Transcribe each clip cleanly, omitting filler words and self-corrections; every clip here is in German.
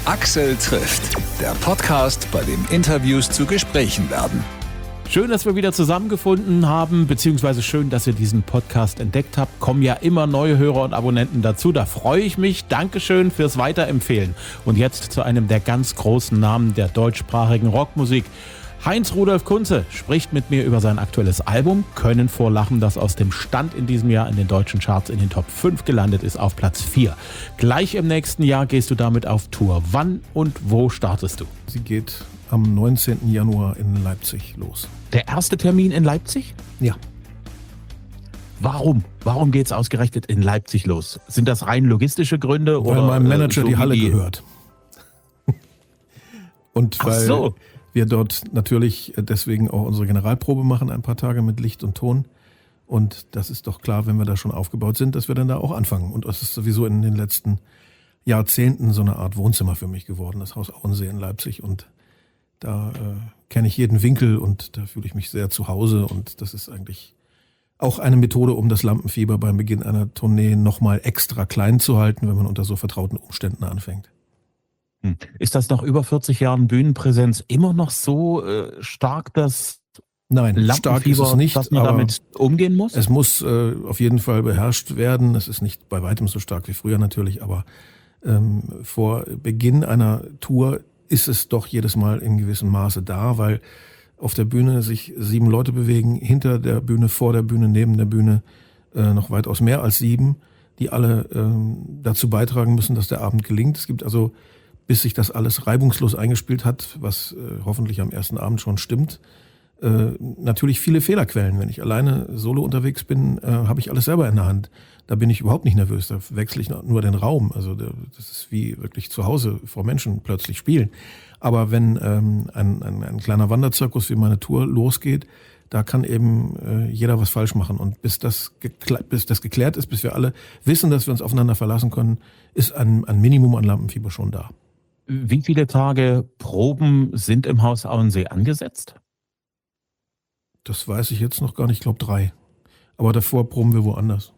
Axel trifft, der Podcast, bei dem Interviews zu Gesprächen werden. Schön, dass wir wieder zusammengefunden haben, beziehungsweise schön, dass ihr diesen Podcast entdeckt habt. Kommen ja immer neue Hörer und Abonnenten dazu. Da freue ich mich. Dankeschön fürs Weiterempfehlen. Und jetzt zu einem der ganz großen Namen der deutschsprachigen Rockmusik. Heinz-Rudolf Kunze spricht mit mir über sein aktuelles Album Können vor Lachen, das aus dem Stand in diesem Jahr in den deutschen Charts in den Top 5 gelandet ist, auf Platz 4. Gleich im nächsten Jahr gehst du damit auf Tour. Wann und wo startest du? Sie geht am 19. Januar in Leipzig los. Der erste Termin in Leipzig? Ja. Warum? Warum geht es ausgerechnet in Leipzig los? Sind das rein logistische Gründe? Weil oder meinem Manager so die Halle gehört. Und weil wir dort natürlich deswegen auch unsere Generalprobe machen, ein paar Tage mit Licht und Ton. Und das ist doch klar, wenn wir da schon aufgebaut sind, dass wir dann da auch anfangen. Und das ist sowieso in den letzten Jahrzehnten so eine Art Wohnzimmer für mich geworden, das Haus Auensee in Leipzig. Und da kenne ich jeden Winkel und da fühle ich mich sehr zu Hause. Und das ist eigentlich auch eine Methode, um das Lampenfieber beim Beginn einer Tournee nochmal extra klein zu halten, wenn man unter so vertrauten Umständen anfängt. Ist das nach über 40 Jahren Bühnenpräsenz immer noch so stark, dass stark ist es nicht, dass man damit umgehen muss? Es muss auf jeden Fall beherrscht werden. Es ist nicht bei weitem so stark wie früher natürlich, aber vor Beginn einer Tour ist es doch jedes Mal in gewissem Maße da, weil auf der Bühne sich 7 Leute bewegen, hinter der Bühne, vor der Bühne, neben der Bühne noch weitaus mehr als 7, die alle dazu beitragen müssen, dass der Abend gelingt. Es gibt also, bis sich das alles reibungslos eingespielt hat, was hoffentlich am ersten Abend schon stimmt, natürlich viele Fehlerquellen. Wenn ich alleine solo unterwegs bin, habe ich alles selber in der Hand. Da bin ich überhaupt nicht nervös, da wechsle ich nur den Raum. Also das ist wie wirklich zu Hause vor Menschen plötzlich spielen. Aber wenn ein kleiner Wanderzirkus wie meine Tour losgeht, da kann eben jeder was falsch machen. Und bis das geklärt ist, bis wir alle wissen, dass wir uns aufeinander verlassen können, ist ein Minimum an Lampenfieber schon da. Wie viele Tage Proben sind im Haus Auensee angesetzt? Das weiß ich jetzt noch gar nicht, ich glaube 3. Aber davor proben wir woanders.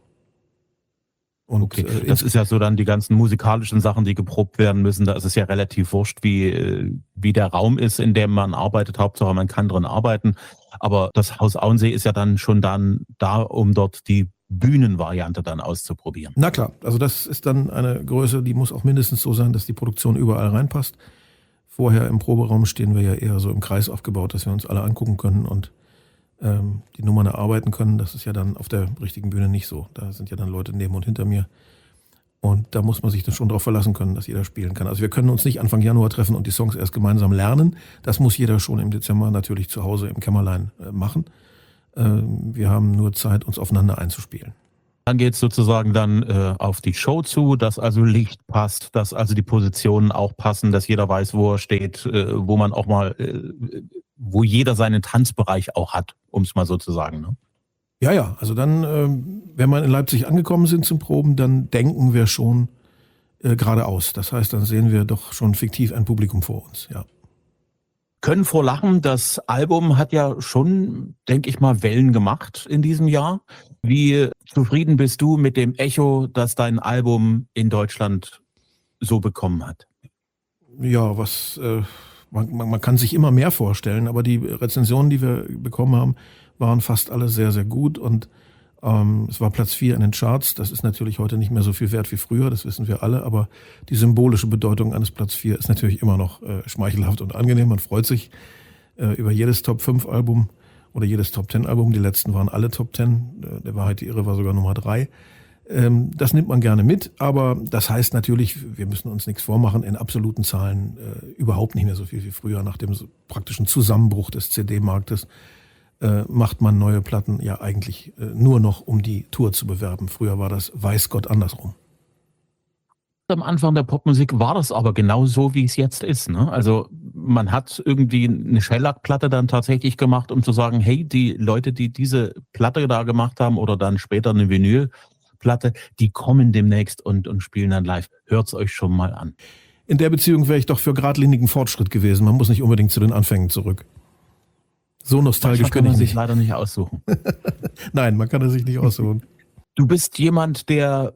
Und okay, das ist ja so dann die ganzen musikalischen Sachen, die geprobt werden müssen. Da ist es ja relativ wurscht, wie der Raum ist, in dem man arbeitet. Hauptsache, man kann drin arbeiten. Aber das Haus Auensee ist ja dann schon da, um dort die Bühnenvariante dann auszuprobieren. Na klar, also das ist dann eine Größe, die muss auch mindestens so sein, dass die Produktion überall reinpasst. Vorher im Proberaum stehen wir ja eher so im Kreis aufgebaut, dass wir uns alle angucken können und die Nummern erarbeiten können. Das ist ja dann auf der richtigen Bühne nicht so. Da sind ja dann Leute neben und hinter mir. Und da muss man sich dann schon darauf verlassen können, dass jeder spielen kann. Also wir können uns nicht Anfang Januar treffen und die Songs erst gemeinsam lernen. Das muss jeder schon im Dezember natürlich zu Hause im Kämmerlein machen. Wir haben nur Zeit, uns aufeinander einzuspielen. Dann geht es sozusagen dann auf die Show zu, dass also Licht passt, dass also die Positionen auch passen, dass jeder weiß, wo er steht, wo man auch mal, wo jeder seinen Tanzbereich auch hat, um es mal so zu sagen. Ne? Ja, also dann, wenn wir in Leipzig angekommen sind zum Proben, dann denken wir schon geradeaus. Das heißt, dann sehen wir doch schon fiktiv ein Publikum vor uns, ja. Können vor Lachen, das Album hat ja schon, denke ich mal, Wellen gemacht in diesem Jahr. Wie zufrieden bist du mit dem Echo, das dein Album in Deutschland so bekommen hat? Ja, man kann sich immer mehr vorstellen, aber die Rezensionen, die wir bekommen haben, waren fast alle sehr, sehr gut und es war Platz 4 in den Charts. Das ist natürlich heute nicht mehr so viel wert wie früher, das wissen wir alle, aber die symbolische Bedeutung eines Platz 4 ist natürlich immer noch schmeichelhaft und angenehm. Man freut sich über jedes Top-5-Album oder jedes Top-10-Album. Die letzten waren alle Top-10, der Wahrheit die Irre war sogar Nummer 3. Das nimmt man gerne mit, aber das heißt natürlich, wir müssen uns nichts vormachen, in absoluten Zahlen überhaupt nicht mehr so viel wie früher. Nach dem praktischen Zusammenbruch des CD-Marktes macht man neue Platten ja eigentlich nur noch, um die Tour zu bewerben. Früher war das weiß Gott andersrum. Am Anfang der Popmusik war das aber genau so, wie es jetzt ist. Ne? Also man hat irgendwie eine Shellac-Platte dann tatsächlich gemacht, um zu sagen, hey, die Leute, die diese Platte da gemacht haben oder dann später eine Vinylplatte, die kommen demnächst und spielen dann live. Hört's euch schon mal an. In der Beziehung wäre ich doch für geradlinigen Fortschritt gewesen. Man muss nicht unbedingt zu den Anfängen zurück. So nostalgisch kann man sich leider nicht aussuchen. Nein, man kann es sich nicht aussuchen. Du bist jemand, der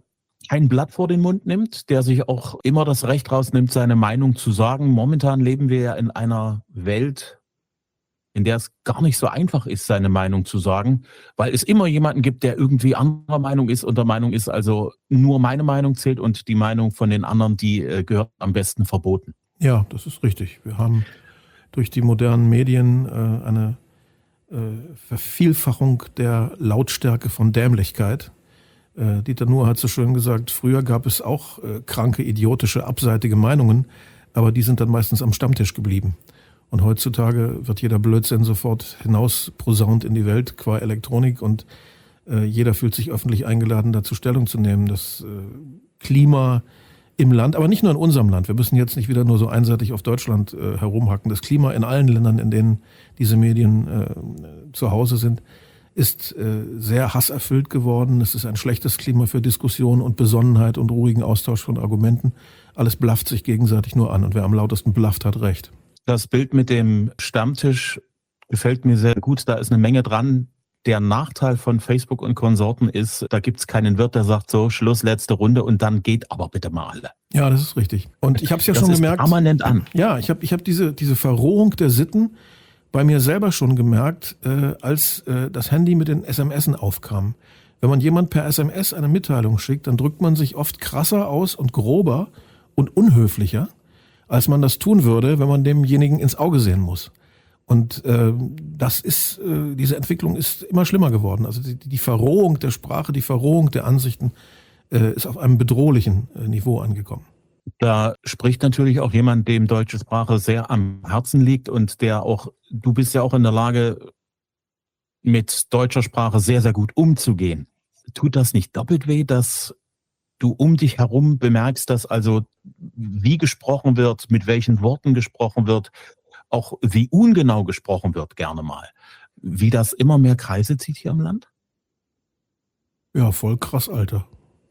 kein Blatt vor den Mund nimmt, der sich auch immer das Recht rausnimmt, seine Meinung zu sagen. Momentan leben wir ja in einer Welt, in der es gar nicht so einfach ist, seine Meinung zu sagen, weil es immer jemanden gibt, der irgendwie anderer Meinung ist und der Meinung ist, also nur meine Meinung zählt und die Meinung von den anderen, die gehört am besten verboten. Ja, das ist richtig. Wir haben durch die modernen Medien eine Vervielfachung der Lautstärke von Dämlichkeit. Dieter Nuhr hat so schön gesagt, früher gab es auch kranke, idiotische, abseitige Meinungen, aber die sind dann meistens am Stammtisch geblieben. Und heutzutage wird jeder Blödsinn sofort hinausposaunt in die Welt qua Elektronik und jeder fühlt sich öffentlich eingeladen, dazu Stellung zu nehmen. Das Klima im Land, aber nicht nur in unserem Land. Wir müssen jetzt nicht wieder nur so einseitig auf Deutschland herumhacken. Das Klima in allen Ländern, in denen diese Medien zu Hause sind, ist sehr hasserfüllt geworden. Es ist ein schlechtes Klima für Diskussion und Besonnenheit und ruhigen Austausch von Argumenten. Alles blafft sich gegenseitig nur an und wer am lautesten blafft, hat recht. Das Bild mit dem Stammtisch gefällt mir sehr gut. Da ist eine Menge dran. Der Nachteil von Facebook und Konsorten ist, da gibt es keinen Wirt, der sagt so, Schluss, letzte Runde und dann geht aber bitte mal alle. Ja, das ist richtig. Und ich habe es ja schon gemerkt. Das ist permanent an. Ja, ich hab diese Verrohung der Sitten bei mir selber schon gemerkt, als das Handy mit den SMSen aufkam. Wenn man jemand per SMS eine Mitteilung schickt, dann drückt man sich oft krasser aus und grober und unhöflicher, als man das tun würde, wenn man demjenigen ins Auge sehen muss. Und diese Entwicklung ist immer schlimmer geworden. Also die Verrohung der Sprache, die Verrohung der Ansichten ist auf einem bedrohlichen Niveau angekommen. Da spricht natürlich auch jemand, dem deutsche Sprache sehr am Herzen liegt und du bist ja auch in der Lage, mit deutscher Sprache sehr, sehr gut umzugehen. Tut das nicht doppelt weh, dass du um dich herum bemerkst, dass also wie gesprochen wird, mit welchen Worten gesprochen wird, auch wie ungenau gesprochen wird, gerne mal. Wie das immer mehr Kreise zieht hier im Land? Ja, voll krass, Alter.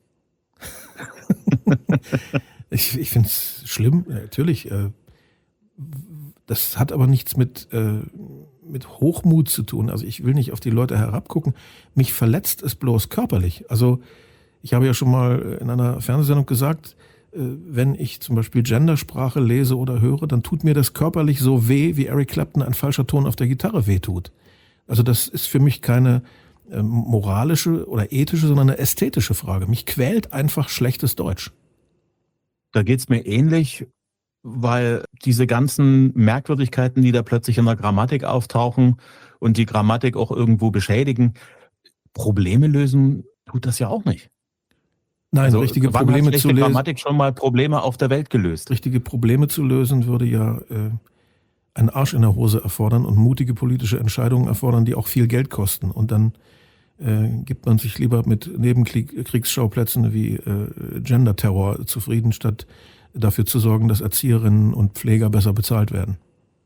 Ich finde es schlimm, natürlich. Das hat aber nichts mit Hochmut zu tun. Also ich will nicht auf die Leute herabgucken. Mich verletzt es bloß körperlich. Also ich habe ja schon mal in einer Fernsehsendung gesagt, wenn ich zum Beispiel Gendersprache lese oder höre, dann tut mir das körperlich so weh, wie Eric Clapton ein falscher Ton auf der Gitarre wehtut. Also das ist für mich keine moralische oder ethische, sondern eine ästhetische Frage. Mich quält einfach schlechtes Deutsch. Da geht's mir ähnlich, weil diese ganzen Merkwürdigkeiten, die da plötzlich in der Grammatik auftauchen und die Grammatik auch irgendwo beschädigen, Probleme lösen tut das ja auch nicht. Nein, also, richtige Probleme zu lösen. Grammatik schon mal Probleme auf der Welt gelöst. Richtige Probleme zu lösen würde ja einen Arsch in der Hose erfordern und mutige politische Entscheidungen erfordern, die auch viel Geld kosten. Und dann gibt man sich lieber mit Nebenkriegsschauplätzen wie Gender-Terror zufrieden, statt dafür zu sorgen, dass Erzieherinnen und Pfleger besser bezahlt werden.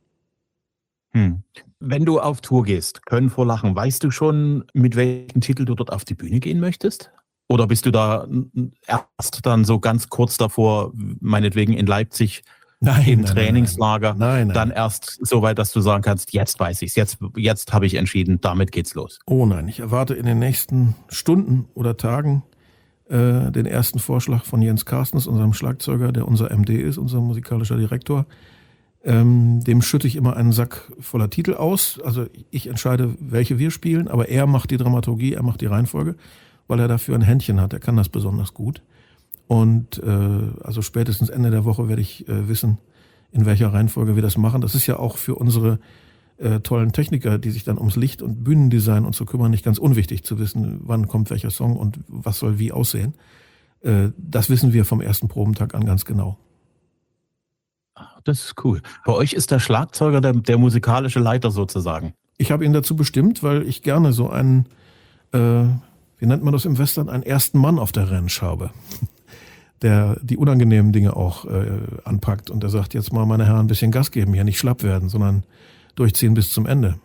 Wenn du auf Tour gehst, Können vor Lachen, weißt du schon, mit welchem Titel du dort auf die Bühne gehen möchtest? Oder bist du da erst dann so ganz kurz davor, meinetwegen in Leipzig im Trainingslager, nein. Dann erst so weit, dass du sagen kannst, jetzt weiß ich's, jetzt habe ich entschieden, damit geht's los? Oh nein, ich erwarte in den nächsten Stunden oder Tagen den ersten Vorschlag von Jens Carstens, unserem Schlagzeuger, der unser MD ist, unser musikalischer Direktor. Dem schütte ich immer einen Sack voller Titel aus. Also ich entscheide, welche wir spielen, aber er macht die Dramaturgie, er macht die Reihenfolge, weil er dafür ein Händchen hat. Er kann das besonders gut. Und also spätestens Ende der Woche werde ich wissen, in welcher Reihenfolge wir das machen. Das ist ja auch für unsere tollen Techniker, die sich dann ums Licht und Bühnendesign und so kümmern, nicht ganz unwichtig zu wissen, wann kommt welcher Song und was soll wie aussehen. Das wissen wir vom ersten Probentag an ganz genau. Das ist cool. Bei euch ist der Schlagzeuger der musikalische Leiter sozusagen. Ich habe ihn dazu bestimmt, weil ich gerne so einen, wie nennt man das im Western, einen ersten Mann auf der Ranch habe, der die unangenehmen Dinge auch anpackt und der sagt, jetzt mal meine Herren ein bisschen Gas geben, hier nicht schlapp werden, sondern durchziehen bis zum Ende.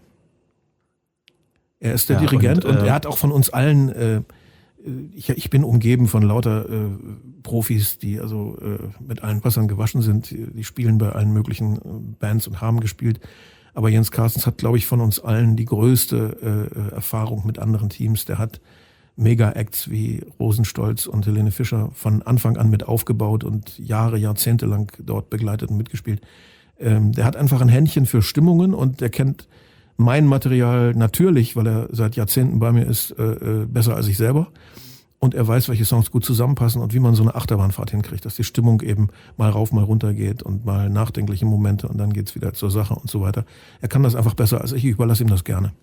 Er ist der Dirigent und er hat auch von uns allen, ich bin umgeben von lauter Profis, die also mit allen Wassern gewaschen sind, die spielen bei allen möglichen Bands und haben gespielt. Aber Jens Carstens hat, glaube ich, von uns allen die größte Erfahrung mit anderen Teams. Der hat Mega-Acts wie Rosenstolz und Helene Fischer von Anfang an mit aufgebaut und Jahrzehnte lang dort begleitet und mitgespielt. Der hat einfach ein Händchen für Stimmungen und der kennt mein Material natürlich, weil er seit Jahrzehnten bei mir ist, besser als ich selber. Und er weiß, welche Songs gut zusammenpassen und wie man so eine Achterbahnfahrt hinkriegt, dass die Stimmung eben mal rauf, mal runter geht und mal nachdenkliche Momente und dann geht's wieder zur Sache und so weiter. Er kann das einfach besser als ich überlasse ihm das gerne.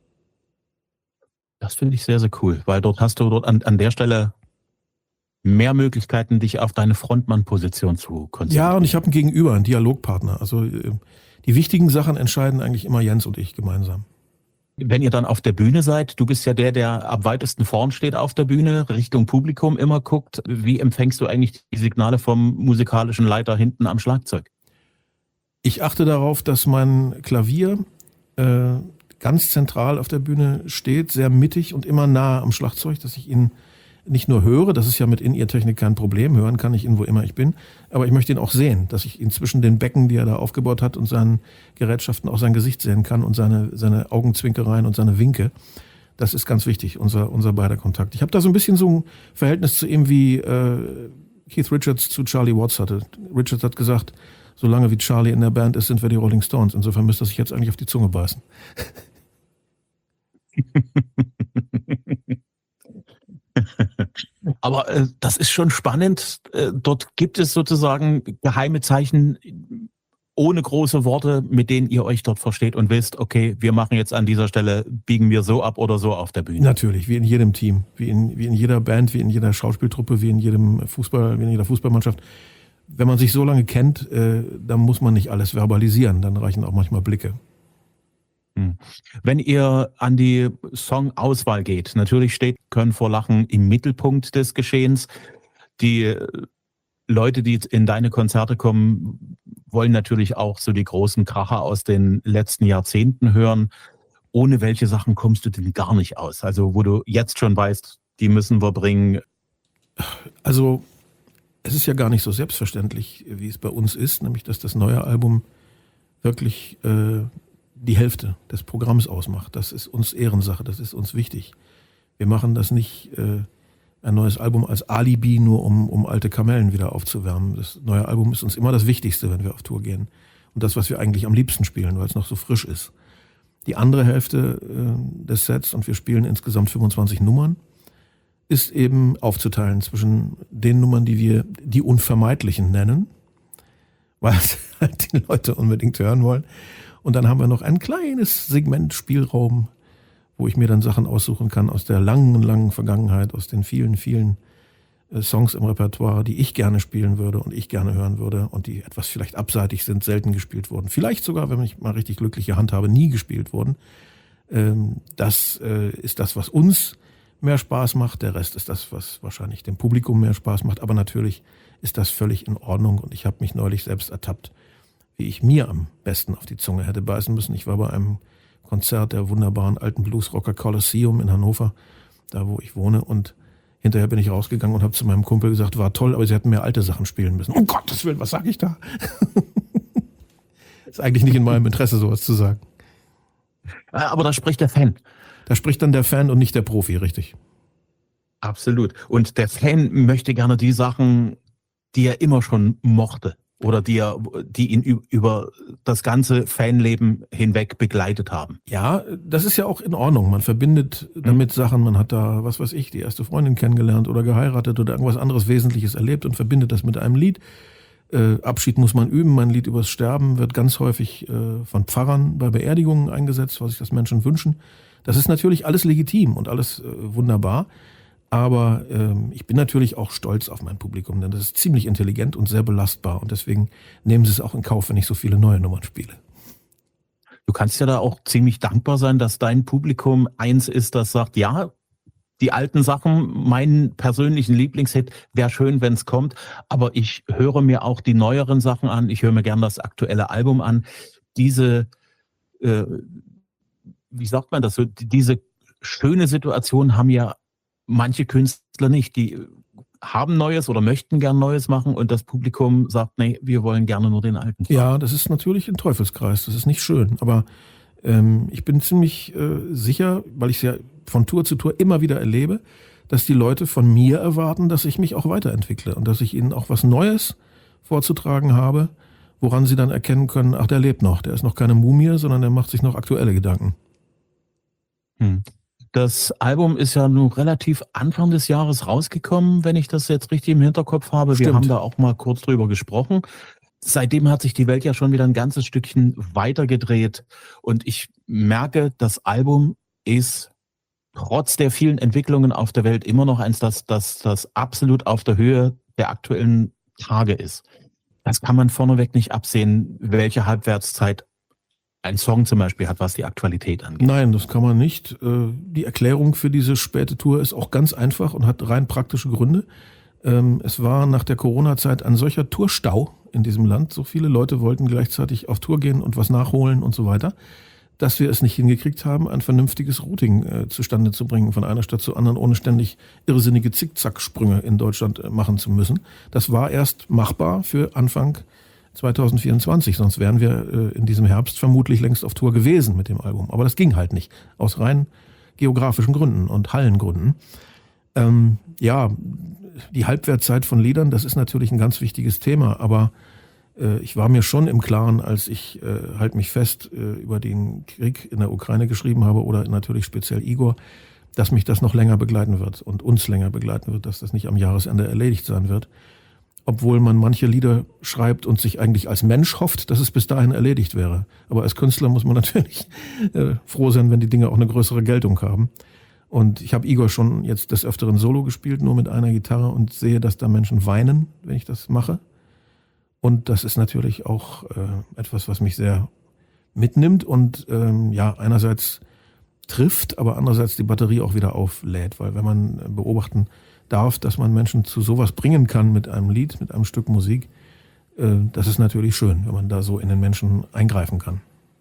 Das finde ich sehr, sehr cool, weil dort hast du an der Stelle mehr Möglichkeiten, dich auf deine Frontmann-Position zu konzentrieren. Ja, und ich habe einen Gegenüber, einen Dialogpartner. Also die wichtigen Sachen entscheiden eigentlich immer Jens und ich gemeinsam. Wenn ihr dann auf der Bühne seid, du bist ja der am weitesten vorn steht auf der Bühne, Richtung Publikum immer guckt. Wie empfängst du eigentlich die Signale vom musikalischen Leiter hinten am Schlagzeug? Ich achte darauf, dass mein Klavier ganz zentral auf der Bühne steht, sehr mittig und immer nah am Schlagzeug, dass ich ihn nicht nur höre, das ist ja mit In-Ear-Technik kein Problem, hören kann ich ihn, wo immer ich bin, aber ich möchte ihn auch sehen, dass ich ihn zwischen den Becken, die er da aufgebaut hat und seinen Gerätschaften auch sein Gesicht sehen kann und seine Augenzwinkereien und seine Winke. Das ist ganz wichtig, unser beider Kontakt. Ich habe da so ein bisschen so ein Verhältnis zu ihm wie Keith Richards zu Charlie Watts hatte. Richards hat gesagt, solange wie Charlie in der Band ist, sind wir die Rolling Stones. Insofern müsste er sich jetzt eigentlich auf die Zunge beißen. Aber das ist schon spannend. Dort gibt es sozusagen geheime Zeichen ohne große Worte, mit denen ihr euch dort versteht und wisst, okay, wir machen jetzt an dieser Stelle, biegen wir so ab oder so auf der Bühne. Natürlich, wie in jedem Team, wie in jeder Band, wie in jeder Schauspieltruppe, wie in jeder Fußballmannschaft. Wenn man sich so lange kennt, dann muss man nicht alles verbalisieren, dann reichen auch manchmal Blicke. Wenn ihr an die Songauswahl geht, natürlich steht Können vor Lachen im Mittelpunkt des Geschehens. Die Leute, die in deine Konzerte kommen, wollen natürlich auch so die großen Kracher aus den letzten Jahrzehnten hören. Ohne welche Sachen kommst du denn gar nicht aus? Also wo du jetzt schon weißt, die müssen wir bringen. Also es ist ja gar nicht so selbstverständlich, wie es bei uns ist, nämlich dass das neue Album wirklich die Hälfte des Programms ausmacht. Das ist uns Ehrensache, das ist uns wichtig. Wir machen das nicht ein neues Album als Alibi, nur um alte Kamellen wieder aufzuwärmen. Das neue Album ist uns immer das Wichtigste, wenn wir auf Tour gehen. Und das, was wir eigentlich am liebsten spielen, weil es noch so frisch ist. Die andere Hälfte des Sets, und wir spielen insgesamt 25 Nummern, ist eben aufzuteilen zwischen den Nummern, die wir die Unvermeidlichen nennen, weil es halt die Leute unbedingt hören wollen. Und dann haben wir noch ein kleines Segment Spielraum, wo ich mir dann Sachen aussuchen kann aus der langen Vergangenheit, aus den vielen Songs im Repertoire, die ich gerne spielen würde und ich gerne hören würde und die etwas vielleicht abseitig sind, selten gespielt wurden. Vielleicht sogar, wenn ich mal richtig glückliche Hand habe, nie gespielt wurden. Das ist das, was uns mehr Spaß macht. Der Rest ist das, was wahrscheinlich dem Publikum mehr Spaß macht. Aber natürlich ist das völlig in Ordnung und ich habe mich neulich selbst ertappt, wie ich mir am besten auf die Zunge hätte beißen müssen. Ich war bei einem Konzert der wunderbaren alten Bluesrocker Colosseum in Hannover, da wo ich wohne, und hinterher bin ich rausgegangen und habe zu meinem Kumpel gesagt, war toll, aber sie hätten mehr alte Sachen spielen müssen. Um Gottes Willen, was sage ich da? Ist eigentlich nicht in meinem Interesse, sowas zu sagen. Aber da spricht der Fan. Da spricht dann der Fan und nicht der Profi, richtig. Absolut. Und der Fan möchte gerne die Sachen, die er immer schon mochte oder die ihn über das ganze Fanleben hinweg begleitet haben. Ja, das ist ja auch in Ordnung. Man verbindet damit Sachen, man hat da, was weiß ich, die erste Freundin kennengelernt oder geheiratet oder irgendwas anderes Wesentliches erlebt und verbindet das mit einem Lied. Abschied muss man üben. Mein Lied übers Sterben wird ganz häufig von Pfarrern bei Beerdigungen eingesetzt, was sich das Menschen wünschen. Das ist natürlich alles legitim und alles wunderbar. Aber ich bin natürlich auch stolz auf mein Publikum, denn das ist ziemlich intelligent und sehr belastbar. Und deswegen nehmen sie es auch in Kauf, wenn ich so viele neue Nummern spiele. Du kannst ja da auch ziemlich dankbar sein, dass dein Publikum eins ist, das sagt, ja, die alten Sachen, meinen persönlichen Lieblingshit, wäre schön, wenn es kommt. Aber ich höre mir auch die neueren Sachen an. Ich höre mir gern das aktuelle Album an. Diese, wie sagt man das so, diese schöne Situation haben ja manche Künstler nicht, die haben Neues oder möchten gern Neues machen und das Publikum sagt, nee, wir wollen gerne nur den alten. Ja, das ist natürlich ein Teufelskreis, das ist nicht schön, aber ich bin ziemlich sicher, weil ich es ja von Tour zu Tour immer wieder erlebe, dass die Leute von mir erwarten, dass ich mich auch weiterentwickle und dass ich ihnen auch was Neues vorzutragen habe, woran sie dann erkennen können, ach, der lebt noch, der ist noch keine Mumie, sondern der macht sich noch aktuelle Gedanken. Das Album ist ja nun relativ Anfang des Jahres rausgekommen, wenn ich das jetzt richtig im Hinterkopf habe. Stimmt. Wir haben da auch mal kurz drüber gesprochen. Seitdem hat sich die Welt ja schon wieder ein ganzes Stückchen weitergedreht und ich merke, das Album ist trotz der vielen Entwicklungen auf der Welt immer noch eins, das absolut auf der Höhe der aktuellen Tage ist. Das kann man vorneweg nicht absehen, welche Halbwertszeit ein Song zum Beispiel hat, was die Aktualität angeht. Nein, das kann man nicht. Die Erklärung für diese späte Tour ist auch ganz einfach und hat rein praktische Gründe. Es war nach der Corona-Zeit ein solcher Tourstau in diesem Land. So viele Leute wollten gleichzeitig auf Tour gehen und was nachholen und so weiter, dass wir es nicht hingekriegt haben, ein vernünftiges Routing zustande zu bringen von einer Stadt zur anderen, ohne ständig irrsinnige Zickzacksprünge in Deutschland machen zu müssen. Das war erst machbar für Anfang 2024, sonst wären wir in diesem Herbst vermutlich längst auf Tour gewesen mit dem Album. Aber das ging halt nicht, aus rein geografischen Gründen und Hallengründen. Die Halbwertzeit von Liedern, das ist natürlich ein ganz wichtiges Thema, aber ich war mir schon im Klaren, als ich halt mich fest über den Krieg in der Ukraine geschrieben habe oder natürlich speziell Igor, dass mich das noch länger begleiten wird und uns länger begleiten wird, dass das nicht am Jahresende erledigt sein wird. Obwohl man manche Lieder schreibt und sich eigentlich als Mensch hofft, dass es bis dahin erledigt wäre. Aber als Künstler muss man natürlich froh sein, wenn die Dinge auch eine größere Geltung haben. Und ich habe Igor schon jetzt des Öfteren Solo gespielt, nur mit einer Gitarre und sehe, dass da Menschen weinen, wenn ich das mache. Und das ist natürlich auch etwas, was mich sehr mitnimmt und einerseits trifft, aber andererseits die Batterie auch wieder auflädt. Weil wenn man beobachten darf, dass man Menschen zu sowas bringen kann mit einem Lied, mit einem Stück Musik, das ist natürlich schön, wenn man da so in den Menschen eingreifen kann.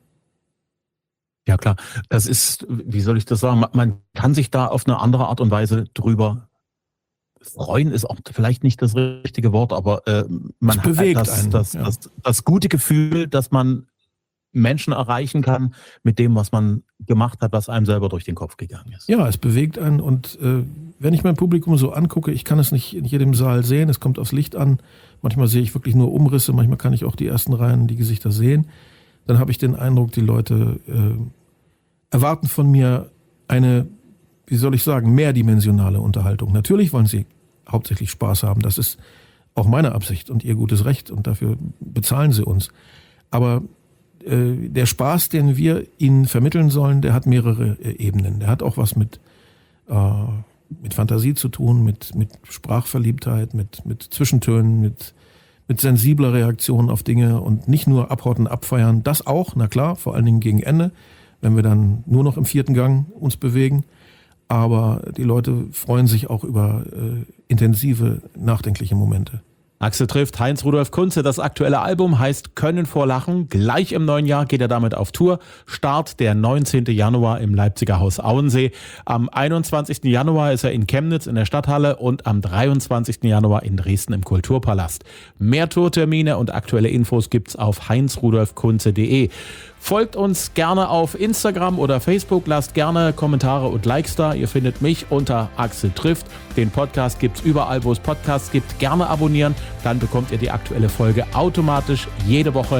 Ja klar, das ist, wie soll ich das sagen, man kann sich da auf eine andere Art und Weise drüber freuen, ist auch vielleicht nicht das richtige Wort, aber man hat das gute Gefühl, dass man Menschen erreichen kann mit dem, was man gemacht hat, was einem selber durch den Kopf gegangen ist. Ja, es bewegt einen und wenn ich mein Publikum so angucke, ich kann es nicht in jedem Saal sehen, es kommt aufs Licht an, manchmal sehe ich wirklich nur Umrisse, manchmal kann ich auch die ersten Reihen, die Gesichter sehen, dann habe ich den Eindruck, die Leute erwarten von mir eine, wie soll ich sagen, mehrdimensionale Unterhaltung. Natürlich wollen sie hauptsächlich Spaß haben, das ist auch meine Absicht und ihr gutes Recht und dafür bezahlen sie uns. Aber der Spaß, den wir ihnen vermitteln sollen, der hat mehrere Ebenen. Der hat auch was mit Fantasie zu tun, mit Sprachverliebtheit, mit Zwischentönen, mit sensibler Reaktion auf Dinge und nicht nur abhorten, abfeiern. Das auch, na klar, vor allen Dingen gegen Ende, wenn wir dann nur noch im 4. Gang uns bewegen. Aber die Leute freuen sich auch über intensive, nachdenkliche Momente. Axel trifft Heinz-Rudolf Kunze. Das aktuelle Album heißt Können vor Lachen. Gleich im neuen Jahr geht er damit auf Tour. Start der 19. Januar im Leipziger Haus Auensee. Am 21. Januar ist er in Chemnitz in der Stadthalle und am 23. Januar in Dresden im Kulturpalast. Mehr Tourtermine und aktuelle Infos gibt's auf heinzrudolfkunze.de. Folgt uns gerne auf Instagram oder Facebook, lasst gerne Kommentare und Likes da. Ihr findet mich unter Axel trifft. Den Podcast gibt's überall, wo es Podcasts gibt. Gerne abonnieren, dann bekommt ihr die aktuelle Folge automatisch jede Woche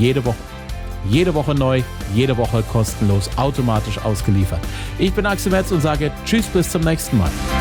neu, jede Woche kostenlos, automatisch ausgeliefert. Ich bin Axel Metz und sage Tschüss, bis zum nächsten Mal.